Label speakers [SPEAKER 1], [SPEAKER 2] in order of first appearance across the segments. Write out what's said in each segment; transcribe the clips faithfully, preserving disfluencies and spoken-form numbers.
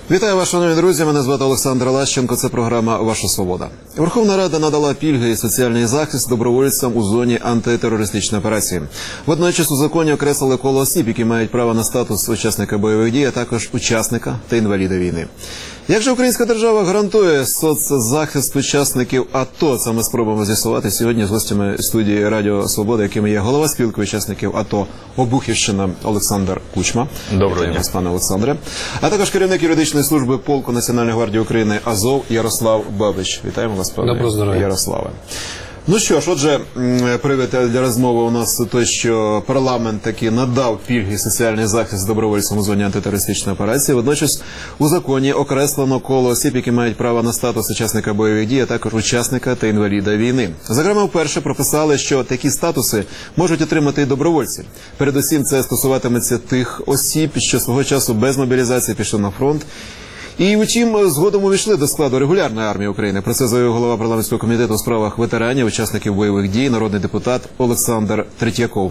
[SPEAKER 1] Вітаю вас, шановні друзі. Мене звати Олександр Лащенко. Це програма «Ваша свобода». Верховна Рада надала пільги і соціальний захист добровольцям у зоні антитерористичної операції. Водночас у законі окреслили коло осіб, які мають право на статус учасника бойових дій, а також учасника та інваліда війни. Як же українська держава гарантує соцзахист учасників АТО? Це ми спробуємо з'ясувати сьогодні з гостями студії Радіо Свобода, якими є голова спілки учасників АТО Обухівщина Олександр Кучма.
[SPEAKER 2] Доброго дня,
[SPEAKER 1] пане Олександре. А також керівник юридичної служби полку Національної гвардії України Азов Ярослав Бабич. Вітаємо вас, пане Ярославе. Ну що ж, отже, привід для розмови у нас той, що парламент таки надав пільги і соціальний захист добровольцям у зоні антитерористичної операції. Водночас у законі окреслено коло осіб, які мають право на статус учасника бойових дій, а також учасника та інваліда війни. Зокрема, вперше прописали, що такі статуси можуть отримати і добровольці. Передусім, це стосуватиметься тих осіб, що свого часу без мобілізації пішли на фронт. І, втім, згодом увійшли до складу регулярної армії України. Про це заявив голова парламентського комітету у справах ветеранів, учасників бойових дій, народний депутат Олександр Третьяков.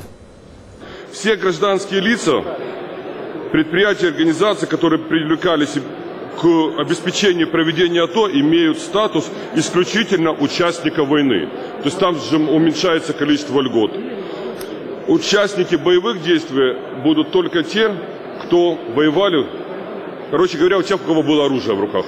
[SPEAKER 3] Все гражданские лица, предприятия, организации, которые привлекались к обеспечению проведения АТО, имеют статус исключительно участника войны. То есть там же уменьшается количество льгот. Участники боевых действий будут только те, кто воевали. Короче говоря, у тех, у кого было оружие в руках.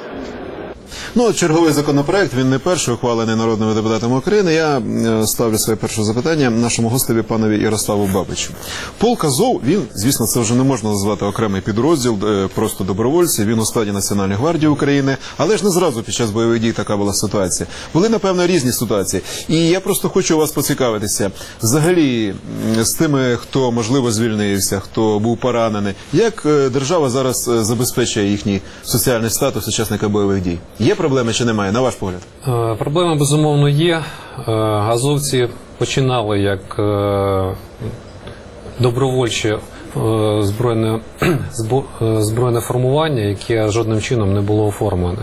[SPEAKER 1] Ну, черговий законопроект, він не перший, ухвалений народними депутатами України. Я ставлю своє перше запитання нашому гостеві, панові Ярославу Бабичу. Полк Азов, він, звісно, це вже не можна назвати окремий підрозділ, просто добровольці, він у складі Національної гвардії України, але ж не зразу під час бойових дій така була ситуація. Були, напевно, різні ситуації. І я просто хочу у вас поцікавитися, взагалі, з тими, хто, можливо, звільнився, хто був поранений, як держава зараз забезпечує їхній соціальний статус учасника бойових дій? Є проблеми чи немає, на ваш погляд?
[SPEAKER 2] Проблеми, безумовно, є. Азовці починали як добровольче збройне, збройне формування, яке жодним чином не було оформлене.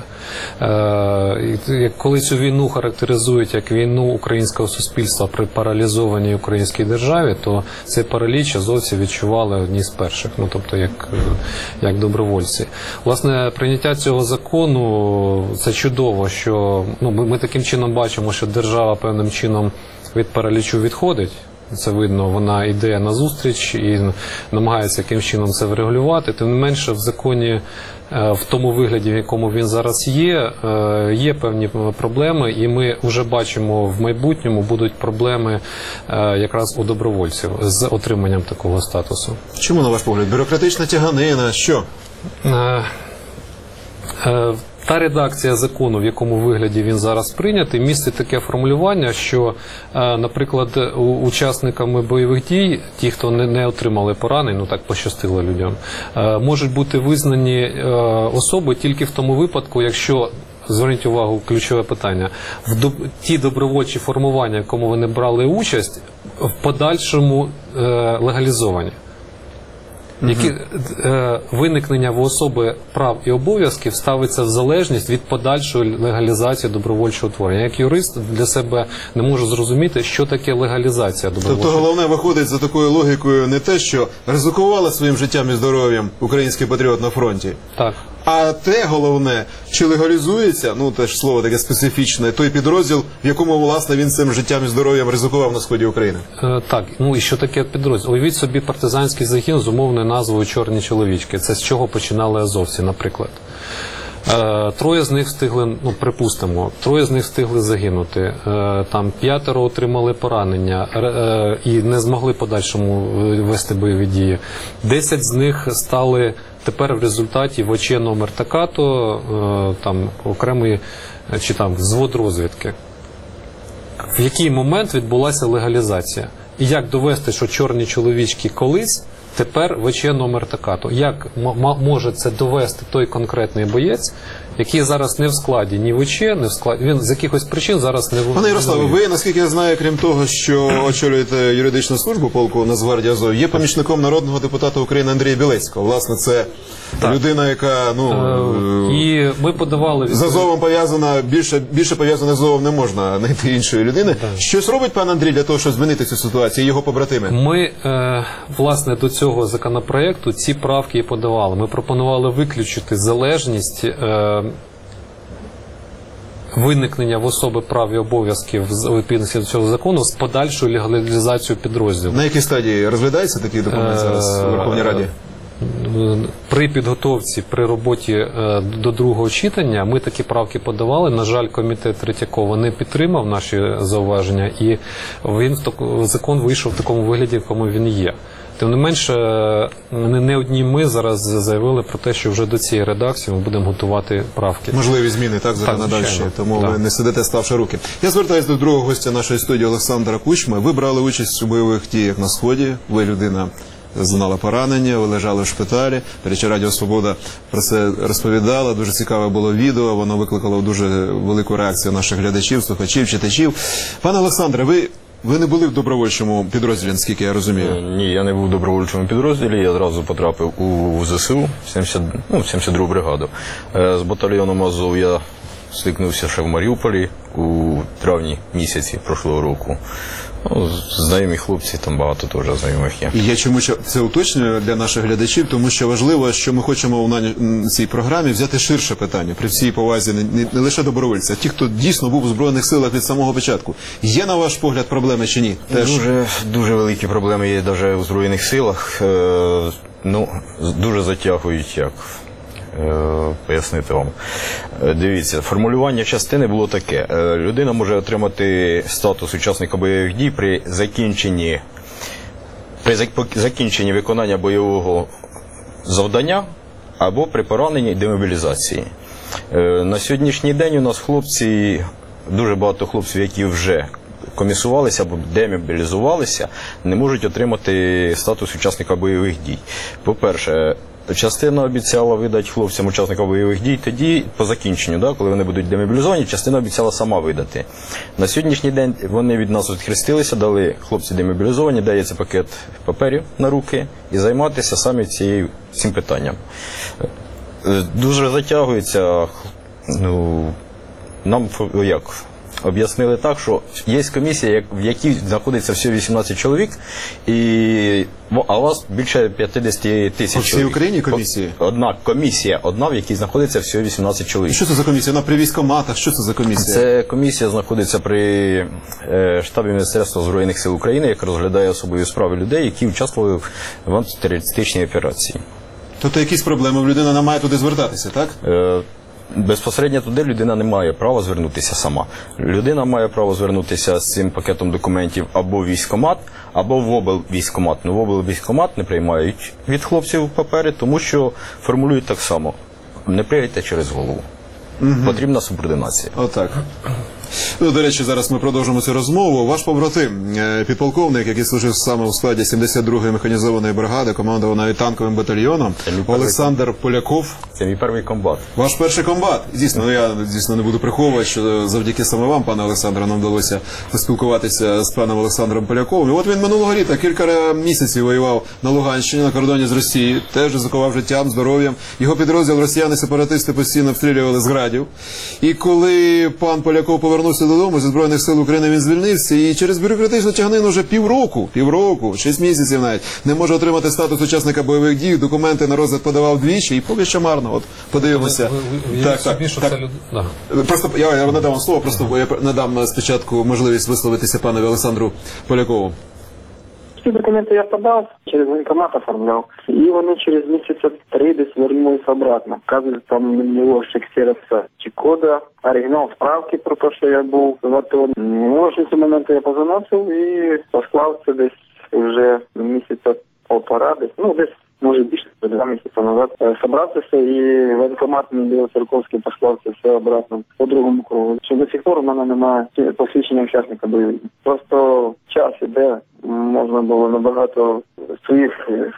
[SPEAKER 2] Коли цю війну характеризують як війну українського суспільства при паралізованій українській державі, то цей параліч азовці відчували одні з перших, ну тобто як, як добровольці. Власне, прийняття цього закону, це чудово, що ну, ми, ми таким чином бачимо, що держава певним чином від паралічу відходить. Це видно, вона йде на зустріч і намагається якимось чином це врегулювати. Тим не менше, в законі, в тому вигляді, в якому він зараз є, є певні проблеми, і ми вже бачимо, в майбутньому будуть проблеми якраз у добровольців з отриманням такого статусу.
[SPEAKER 1] Чому, на ваш погляд? Бюрократична тяганина? Що?
[SPEAKER 2] Та редакція закону, в якому вигляді він зараз прийнятий, містить таке формулювання, що, наприклад, учасниками бойових дій, ті, хто не отримали поранень, ну так пощастило людям, можуть бути визнані особи тільки в тому випадку, якщо, зверніть увагу, ключове питання, в ті добровольчі формування, в якому вони брали участь, в подальшому легалізовані. Які е, виникнення в особи прав і обов'язків ставиться в залежність від подальшої легалізації добровольчого творення. Як юрист для себе не можу зрозуміти, що таке легалізація добровольчого.
[SPEAKER 1] Тобто головне виходить за такою логікою не те, що ризикували своїм життям і здоров'ям український патріот на фронті. Так. А те головне, чи легалізується, ну теж слово таке специфічне, той підрозділ, в якому, власне, він цим життям і здоров'ям ризикував на сході України.
[SPEAKER 2] Е, так, ну і що таке підрозділ? Уявіть собі партизанський загін з умовною назвою «Чорні чоловічки». Це з чого починали азовці, наприклад. Е, троє з них встигли, ну припустимо, троє з них встигли загинути. Е, там п'ятеро отримали поранення е, і не змогли подальшому вести бойові дії. Десять з них стали тепер в результаті в ОЧ номер така-то, там окремий чи там взвод розвідки. В який момент відбулася легалізація? І як довести, що чорні чоловічки колись, тепер в ОЧ номер така-то? Як може це довести той конкретний боєць, який зараз не в складі ні ВЧ, не в складі, він з якихось причин зараз не в
[SPEAKER 1] Пане Ярославе, ви, наскільки я знаю, крім того, що очолюєте юридичну службу полку Нацгвардії Азов, є помічником народного депутата України Андрія Білецького. Власне, це
[SPEAKER 2] Так.
[SPEAKER 1] людина, яка, ну,
[SPEAKER 2] Е, І ми подавали...
[SPEAKER 1] з Азовом пов'язана, більше, більше пов'язана з Азовом не можна знайти іншої людини. Щось робить пан Андрій для того, щоб змінити цю ситуацію, і його побратими?
[SPEAKER 2] Ми, е, власне, до цього законопроекту ці правки і подавали. Ми пропонували виключити залежність е, виникнення в особи прав і обов'язків з відповідності до цього закону з подальшою легалізацією підрозділу.
[SPEAKER 1] На якій стадії розглядається такий документ зараз у Верховній Раді?
[SPEAKER 2] При підготовці, при роботі е, до другого читання ми такі правки подавали. На жаль, комітет Третьякова не підтримав наші зауваження, і він в так- закон вийшов в такому вигляді, в якому він є. Тим не менше, не, не одні ми зараз заявили про те, що вже до цієї редакції ми будемо готувати правки.
[SPEAKER 1] Можливі зміни, так, законодавчі,
[SPEAKER 2] звичайно.
[SPEAKER 1] тому
[SPEAKER 2] Так.
[SPEAKER 1] ви не сидите, ставши руки. Я звертаюся до другого гостя нашої студії Олександра Кучми. Ви брали участь у бойових діях на Сході, ви людина зазнала поранення, ви лежали в шпиталі. До речі, Радіо Свобода про це розповідала. Дуже цікаве було відео, воно викликало дуже велику реакцію наших глядачів, слухачів, читачів. Пане Олександре, ви, ви не були в добровольчому підрозділі, наскільки я розумію?
[SPEAKER 4] Ні, я не був в добровольчому підрозділі, я одразу потрапив у ЗСУ, сімдесят, ну, сімдесят другу бригаду. Е, З батальйоном Азов я стикнувся ще в Маріуполі у травні місяці прошлого року. Ну, знайомі хлопці, там багато теж знайомих є.
[SPEAKER 1] І я чому що- це уточнюю для наших глядачів, тому що важливо, що ми хочемо у на- цій програмі взяти ширше питання, при всій повазі не, не, не лише добровольця, а ті, хто дійсно був у Збройних силах від самого початку. Є, на ваш погляд, проблеми чи ні? Теж.
[SPEAKER 4] Дуже, дуже великі проблеми є навіть у Збройних силах. Е, ну, дуже затягують, як е, пояснити вам. Е, Дивіться, формулювання частини було таке. Е, людина може отримати статус учасника бойових дій при закінченні, при зак- закінченні виконання бойового завдання або при пораненні і демобілізації. Е, На сьогоднішній день у нас хлопці, дуже багато хлопців, які вже комісувалися або демобілізувалися, не можуть отримати статус учасника бойових дій. По-перше, частина обіцяла видати хлопцям учасникам бойових дій тоді, по закінченню, да, коли вони будуть демобілізовані, частина обіцяла сама видати. На сьогоднішній день вони від нас відхрестилися, дали хлопці демобілізовані, дається пакет паперів на руки і займатися самі цією, цим питанням. Е, Дуже затягується, ну, нам фо- як, об'яснили так, що є комісія, як- в якій знаходиться всього вісімнадцять чоловік, і, ну, а у вас більше п'ятдесят тисяч
[SPEAKER 1] По всій
[SPEAKER 4] чоловік.
[SPEAKER 1] Україні комісії?
[SPEAKER 4] Одна комісія, одна, в якій знаходиться всього вісімнадцять чоловік.
[SPEAKER 1] Що це за комісія? Вона при військкоматах? Що це за комісія?
[SPEAKER 4] Це комісія знаходиться при е, штабі Міністерства Збройних сил України, яка розглядає особливі справи людей, які участвували в антитерористичній операції.
[SPEAKER 1] Тобто якісь проблеми, людина не має туди звертатися, так?
[SPEAKER 4] Е, Безпосередньо туди людина не має права звернутися сама. Людина має право звернутися з цим пакетом документів або в військкомат, або в облвійськкомат. Ну, в облвійськкомат не приймають від хлопців папери, тому що формулюють так само. Не прийдете через голову. Угу. Потрібна субординація.
[SPEAKER 1] Отак. Ну, до речі, зараз ми продовжимо цю розмову. Ваш побратим, е, підполковник, який служив саме у складі сімдесят другої механізованої бригади, командував навіть танковим батальйоном, Олександр Поляков.
[SPEAKER 4] Це мій перший комбат.
[SPEAKER 1] Ваш перший комбат. Дійсно, ну, я дійсно не буду приховувати, що завдяки саме вам, пане Олександре, нам вдалося поспілкуватися з паном Олександром Поляковим. І от він минулого літа кілька місяців воював на Луганщині, на кордоні з Росією, теж ризикував життям, здоров'ям. Його підрозділ росіяни-сепаратисти постійно обстрілювали з градів. І коли пан Поляков повернувся додому зі Збройних сил України, він звільнився і через бюрократичну тягнину вже півроку, півроку, шість місяців навіть, не може отримати статус учасника бойових дій, документи на розгляд подавав двічі і поки що марно. От подивимося.
[SPEAKER 2] Так, собі, що це люд... да.
[SPEAKER 1] Просто я, я надам вам слово, просто я надам спочатку можливість висловитися панові Олександру Полякову.
[SPEAKER 5] Всі документи я подав, через воєнкомат оформляв. І вони через місяця три десь вернулись обратно. Кажуть, там на нього ще ксерокса чи-кода, оригінал справки про те, що я був в АТО. Ну, в цей момент я позаносив і послав це десь вже місяця полтора, десь, ну десь, може більше, два місяці назад. Собрався і воєнкомат мені Білоцерковський послав це все обратно по другому кругу. Що до сих пор у мене немає посвідчення учасника бойових дій. Просто час іде, можна було набагато своїх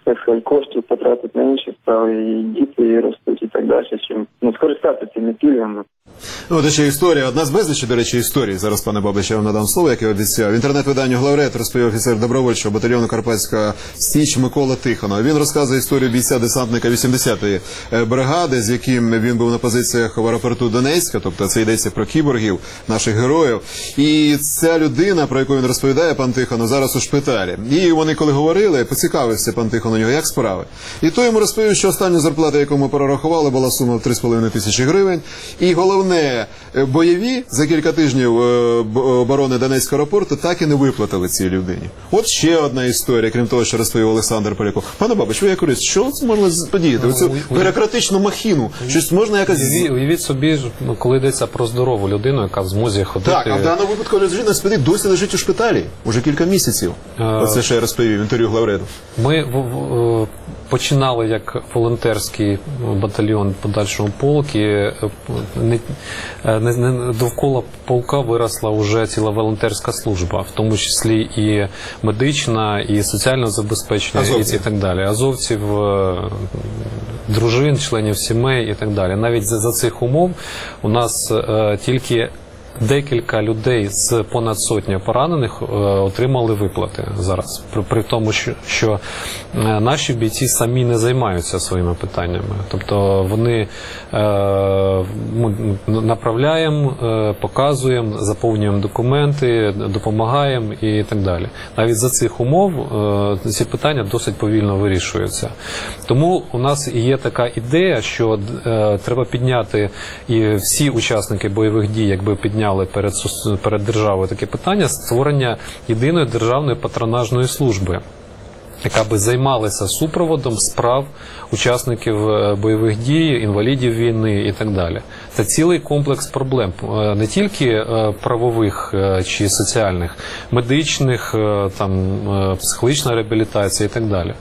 [SPEAKER 5] так сказати, коштів потратити на інші справи, і діти ростуть і так далі, чим ну, скористатися цими пільгами.
[SPEAKER 1] Ну, от ще історія, одна з безлічі, до речі, історії. Зараз, пане Бабич, я вам надам слово, як я обіцяв. В інтернет-виданню «Главред» розповів офіцер добровольчого батальйону «Карпатська Січ» Микола Тихонов. Він розказує історію бійця-десантника вісімдесятої бригади, з яким він був на позиціях в аеропорту Донецька, тобто це йдеться про кіборгів, наших героїв. І ця людина, про яку він розповідає, пан Тихонов, зараз у шпиталі. І вони, коли говорили, поцікавився пан Тихонов у нього, як справи. І той йому розповів, що остання зарплата, яку ми перерахували, була сума в три з половиною тисячі гривень. І головне, бойові за кілька тижнів оборони Донецького аеропорту так і не виплатили цій людині. От ще одна історія, крім того, що розповів Олександр Поляков. Пане Бабич, ви як юрист, що це можна подіяти? Оцю бюрократичну махіну? Щось можна якось...
[SPEAKER 2] Уявіть собі, коли йдеться про здорову людину, яка в змозі ходити...
[SPEAKER 1] Так, а в даному випадку людина спить, досі лежить у шпиталі. Уже кілька місяців. Оце ще я розповів в інтерв'ю Главреду.
[SPEAKER 2] Ми в, в, починали як волонтерський батальйон подальшого полки. Не, не, не, довкола полка виросла вже ціла волонтерська служба, в тому числі і медична, і соціальне забезпечення, і, і так далі. Азовців, дружин, членів сімей і так далі. Навіть за, за цих умов у нас е, тільки декілька людей з понад сотні поранених е, отримали виплати зараз. При, при тому, що, що е, наші бійці самі не займаються своїми питаннями. Тобто вони е, ми направляємо, е, показуємо, заповнюємо документи, допомагаємо і так далі. Навіть за цих умов е, ці питання досить повільно вирішуються. Тому у нас і є така ідея, що е, треба підняти, і всі учасники бойових дій, якби підняли Перед, перед державою таке питання створення єдиної державної патронажної служби, яка би займалася супроводом справ учасників бойових дій, інвалідів війни і так далі. Це цілий комплекс проблем, не тільки правових чи соціальних, медичних, там, психологічна реабілітація і так далі.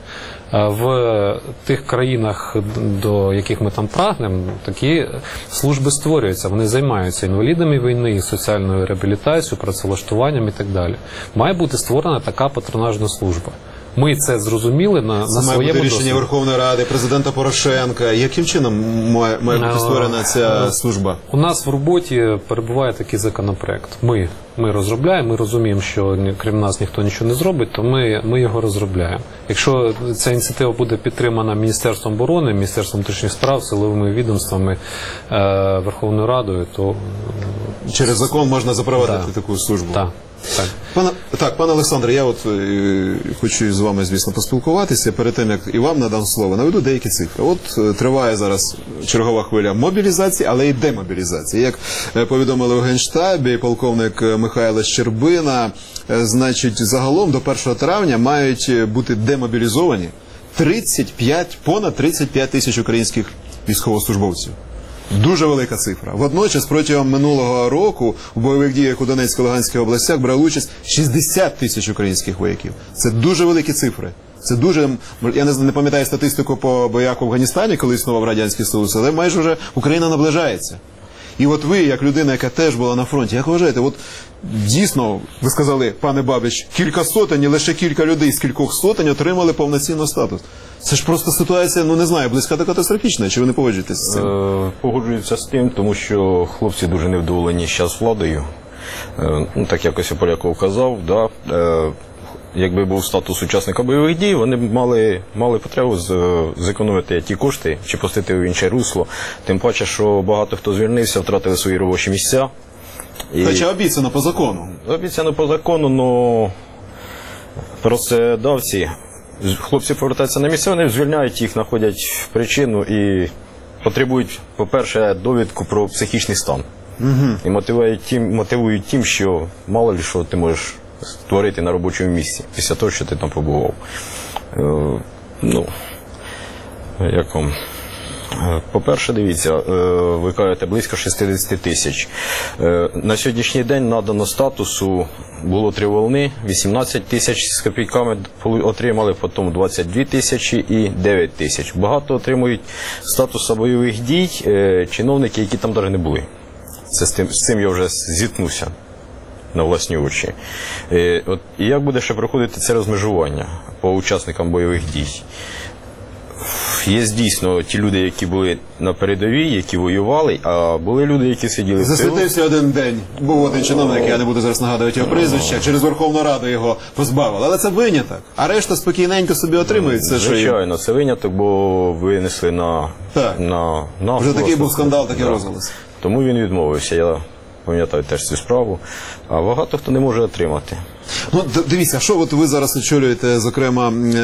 [SPEAKER 2] В тих країнах, до яких ми там прагнемо, такі служби створюються. Вони займаються інвалідами війни, соціальною реабілітацією, працевлаштуванням і так далі. Має бути створена така патронажна служба. Ми це зрозуміли на, на
[SPEAKER 1] це
[SPEAKER 2] своєму
[SPEAKER 1] має бути рішення
[SPEAKER 2] досвіді.
[SPEAKER 1] Верховної Ради, президента Порошенка. Яким чином має, має бути створена ця служба?
[SPEAKER 2] У нас в роботі перебуває такий законопроект. Ми, ми розробляємо, ми розуміємо, що крім нас ніхто нічого не зробить, то ми, ми його розробляємо. Якщо ця ініціатива буде підтримана Міністерством оборони, Міністерством внутрішніх справ, силовими відомствами, е, Верховною Радою, то...
[SPEAKER 1] Через закон можна запровадити
[SPEAKER 2] да.
[SPEAKER 1] таку службу?
[SPEAKER 2] Так. Так.
[SPEAKER 1] Пане, так, пане Олександре, я от е, хочу з вами, звісно, поспілкуватися. Перед тим, як і вам надам слово, наведу деякі цифри. От е, триває зараз чергова хвиля мобілізації, але й демобілізації. Як е, повідомили у Генштабі, полковник Михайло Щербина, е, значить, загалом до першого травня мають бути демобілізовані тридцять п'ять, понад тридцять п'ять тисяч українських військовослужбовців. Дуже велика цифра. Водночас, протягом минулого року у бойових діях у Донецькій, Луганській областях брали участь шістдесят тисяч українських вояків. Це дуже великі цифри. Це дуже, я не, не пам'ятаю статистику по боях в Афганістані, коли існував Радянський Союз, але майже вже Україна наближається. І от ви, як людина, яка теж була на фронті, як вважаєте, от дійсно, ви сказали, пане Бабич, кілька сотень, і лише кілька людей з кількох сотень отримали повноцінний статус. Це ж просто ситуація, ну не знаю, близька до катастрофічної, чи ви не погоджуєтесь з цим?
[SPEAKER 4] Е, погоджуюся з тим, тому що хлопці дуже невдоволені зараз владою. Е, ну, так якось Поляков казав, да, е, якби був статус учасника бойових дій, вони б мали, мали потребу з, зекономити ті кошти чи пустити в інше русло. Тим паче, що багато хто звільнився, втратили свої робочі місця. І...
[SPEAKER 1] Хоча обіцяно по закону.
[SPEAKER 4] Обіцяно по закону, але працедавці, хлопці повертаються на місце, вони звільняють їх, знаходять причину і потребують, по-перше, довідку про психічний стан. Угу. І мотивують тим, мотивують тим, що мало ли що ти можеш створити на робочому місці після того, що ти там побував. Е, ну, як вам? По-перше, дивіться, ви кажете, близько шістдесят тисяч. На сьогоднішній день надано статусу, було три волни, вісімнадцять тисяч з копійками отримали, потім двадцять дві тисячі і дев'ять тисяч. Багато отримують статусу бойових дій чиновники, які там навіть не були. Це з, тим, з цим я вже зіткнувся на власні очі. І, от, і як буде ще проходити це розмежування по учасникам бойових дій? Є дійсно ті люди, які були на передовій, які воювали, а були люди, які сиділи в тилу.
[SPEAKER 1] Засвітився один день. Був один чиновник, я не буду зараз нагадувати його прізвище, через Верховну Раду його позбавили. Але це виняток. А решта спокійненько собі отримують це, що їм.
[SPEAKER 4] Звичайно, це виняток, бо винесли на,
[SPEAKER 1] Так.
[SPEAKER 4] на, на
[SPEAKER 1] Вже такий був скандал, такий
[SPEAKER 4] Да.
[SPEAKER 1] розголос.
[SPEAKER 4] Тому він відмовився. Я пам'ятаю теж цю справу. А багато хто не може отримати.
[SPEAKER 1] Ну, д- дивіться, а що от ви зараз очолюєте, зокрема,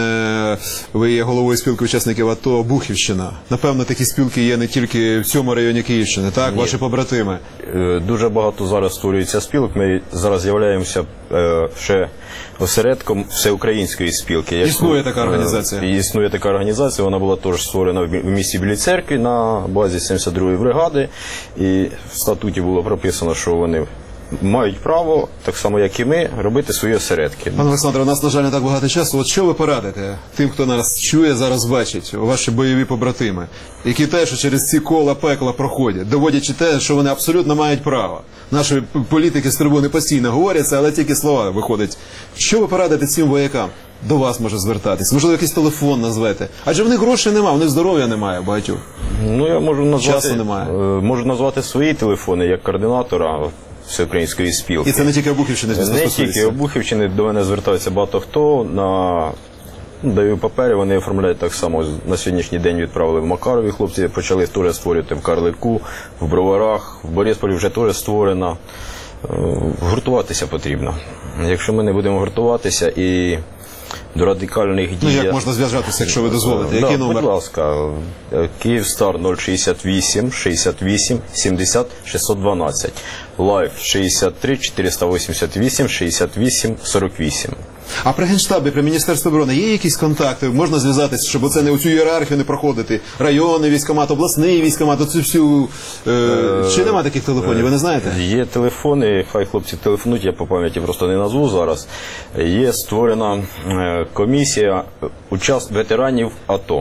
[SPEAKER 1] е- ви є головою спілки учасників АТО Бухівщина. Напевно, такі спілки є не тільки в цьому районі Київщини, так? Ваші побратими.
[SPEAKER 4] Е, Дуже багато зараз створюється спілок. Ми зараз з'являємося е, ще осередком всеукраїнської спілки. яку,
[SPEAKER 1] Існує така організація?
[SPEAKER 4] е, Існує така організація. Вона була теж створена в мі- в місті Білій Церкві на базі сімдесят другої бригади. І в статуті було прописано, що вони мають право, так само як і ми, робити свої осередки.
[SPEAKER 1] Пане Олександре, у нас, на жаль, не так багато часу. От що ви порадите тим, хто нас чує, зараз бачить, ваші бойові побратими, які теж через ці кола пекла проходять, доводячи те, що вони абсолютно мають право. Наші політики з трибуни постійно говоряться, але тільки слова виходять. Що ви порадите цим воякам? До вас може звертатись, можливо, якийсь телефон назвете. Адже в них грошей немає, в них здоров'я немає багатьох.
[SPEAKER 4] Ну, я можу назвати,
[SPEAKER 1] Часу немає.
[SPEAKER 4] е, можу назвати свої телефони як координатора всеукраїнської спілки.
[SPEAKER 1] І це не тільки Обухівщини, звісно,
[SPEAKER 4] Не
[SPEAKER 1] стосується.
[SPEAKER 4] тільки Обухівщини, до мене звертаються багато хто. На ну, даю папери, вони оформляють так само. На сьогоднішній день відправили в Макарові. Хлопці почали теж створювати в Карлику, в Броварах, в Борисполі вже теж створено. Е, Гуртуватися потрібно. Якщо ми не будемо гуртуватися і до радикальних дій...
[SPEAKER 1] Ну, як можна зв'язатися, якщо ви дозволите?
[SPEAKER 4] Да,
[SPEAKER 1] Який номер?
[SPEAKER 4] Будь ласка, Київстар нуль шістдесят вісім шістдесят вісім сімдесят шістсот дванадцять, Лайф шістдесят три чотириста вісімдесят вісім шістдесят вісім сорок вісім.
[SPEAKER 1] А при Генштабі, при Міністерстві оборони є якісь контакти? Можна зв'язатися, щоб оце не у цю ієрархію не проходити? Районний військкомат, обласний військкомат, оцю всю... Е, чи нема таких телефонів, ви не знаєте?
[SPEAKER 4] Є телефони, хай хлопці телефонують, я по пам'яті просто не назву зараз. Є створена е, комісія учас... ветеранів АТО.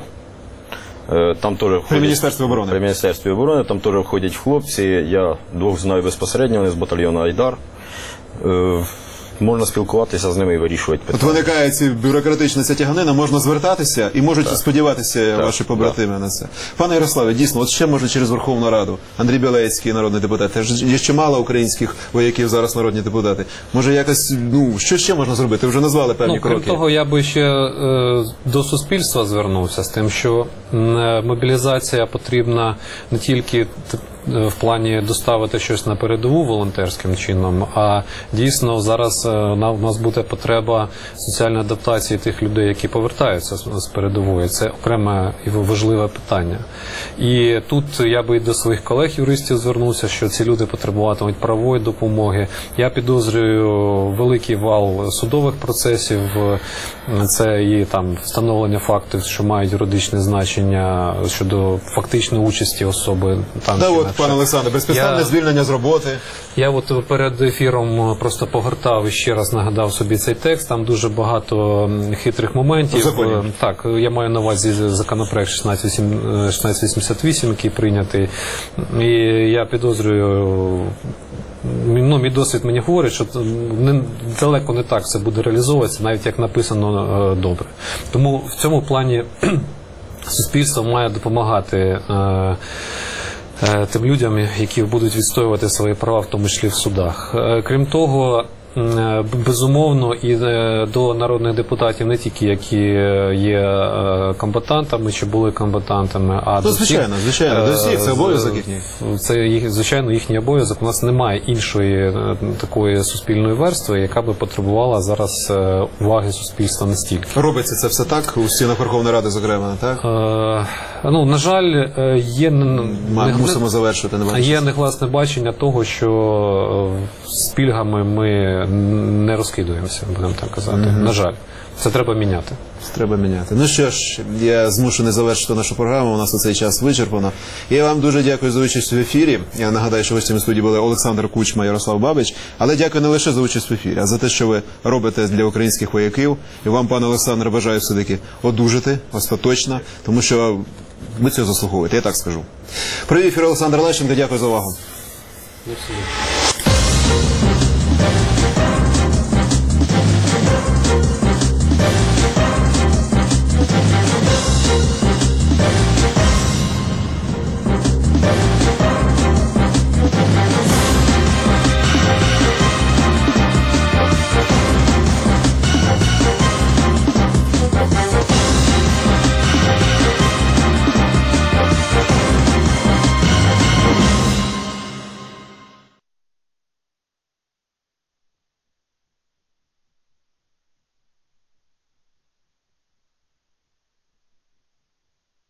[SPEAKER 4] Е, Там теж входять,
[SPEAKER 1] Міністерстві оборони.
[SPEAKER 4] При Міністерстві оборони, там теж входять хлопці, я двох знаю безпосередньо, вони з батальйону Айдар. Е, Можна спілкуватися з ними і вирішувати
[SPEAKER 1] От
[SPEAKER 4] питання.
[SPEAKER 1] виникає ці бюрократична ця тяганина, можна звертатися і можуть сподіватися ваші побратими на це. Пане Ярославе, дійсно, от ще можна через Верховну Раду. Андрій Білецький, народний депутат, теж є ще мало українських вояків зараз народні депутати. Може якось, ну, що ще можна зробити? Ви вже назвали певні
[SPEAKER 2] Ну, крім
[SPEAKER 1] кроки.
[SPEAKER 2] того, я би ще е, до суспільства звернувся з тим, що е, мобілізація потрібна не тільки т- в плані доставити щось на передову волонтерським чином, а дійсно зараз е, на- у нас буде потреба соціальної адаптації тих людей, які повертаються з, з передової. Це окреме і важливе питання. І тут я би і до своїх колег-юристів звернувся, що ці люди потребуватимуть правової допомоги. Я підозрюю великий вал судових процесів, це і там встановлення фактів, що мають юридичне значення щодо фактичної участі особи. Там,
[SPEAKER 1] Да,
[SPEAKER 2] чи
[SPEAKER 1] от,
[SPEAKER 2] інакше.
[SPEAKER 1] пане Олександре, безпідставне
[SPEAKER 2] Я-
[SPEAKER 1] звільнення з роботи.
[SPEAKER 2] Я от перед ефіром просто погортав і ще раз нагадав собі цей текст. Там дуже багато м, хитрих моментів.
[SPEAKER 1] В законі.
[SPEAKER 2] Е, Так, я маю на увазі законопроект шістнадцять вісімдесят вісім, який прийнятий. І я підозрюю. Ну, мій досвід мені говорить, що не, далеко не так все буде реалізовуватися, навіть як написано е, добре. Тому в цьому плані суспільство має допомагати е, е, тим людям, які будуть відстоювати свої права, в тому числі в судах. Е, Крім того, м, безумовно, і е, до народних депутатів не тільки які є е, комбатантами чи були комбатантами, а
[SPEAKER 1] Ну,
[SPEAKER 2] до всіх,
[SPEAKER 1] звичайно, звичайно, до всіх, це
[SPEAKER 2] е,
[SPEAKER 1] обов'язок їхній.
[SPEAKER 2] Це їх, звичайно, їхній обов'язок. У нас немає іншої е, такої суспільної верстви, яка би потребувала зараз е, уваги суспільства настільки.
[SPEAKER 1] Робиться це все так, у стінах Верховної Ради, зокрема, так?
[SPEAKER 2] Е, ну, на жаль, е, є н-
[SPEAKER 1] Ми
[SPEAKER 2] не-
[SPEAKER 1] мусимо завершити, не
[SPEAKER 2] Є негласне бачення того, що е, з пільгами ми не розкидуємося, будемо так казати. На жаль, це треба міняти.
[SPEAKER 1] Треба міняти. Ну що ж, я змушений завершити нашу програму. У нас у цей час вичерпано. Я вам дуже дякую за участь в ефірі. Я нагадаю, що гостями студії були Олександр Кучма, Ярослав Бабич. Але дякую не лише за участь в ефірі, а за те, що ви робите для українських вояків. І вам, пане Олександре, бажаю все-таки одужати остаточно, тому що ви цього заслуговуєте, я так скажу. Привіт, ефір Олександр Лещенко, дякую за увагу.
[SPEAKER 2] Merci.